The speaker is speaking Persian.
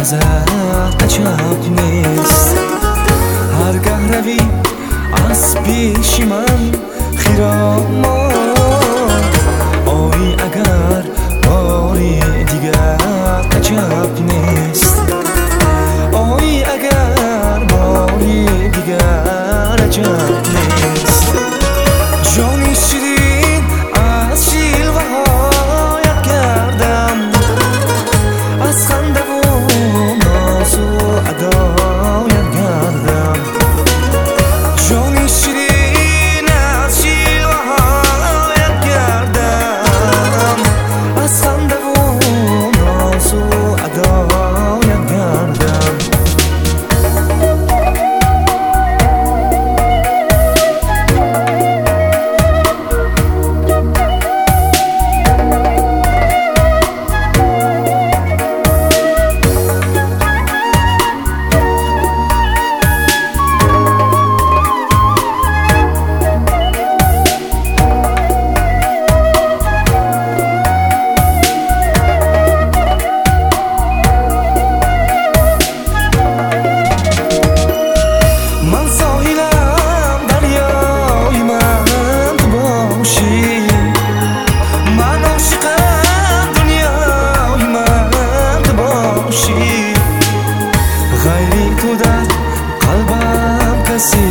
ازت عجب نیست. هرگه روی از پیش من خیرم آیی اگر باری دیگر عجب نیست. آیی اگر باری دیگر عجب نیست. جانی شیرین از شیلوه هایت کردم، از خنده و ناز و ادایت کردم. جانی شیرین از شیلوه هایت کردم، از خنده و ناز و ادایت کردم. غیری تو در قلبم کسی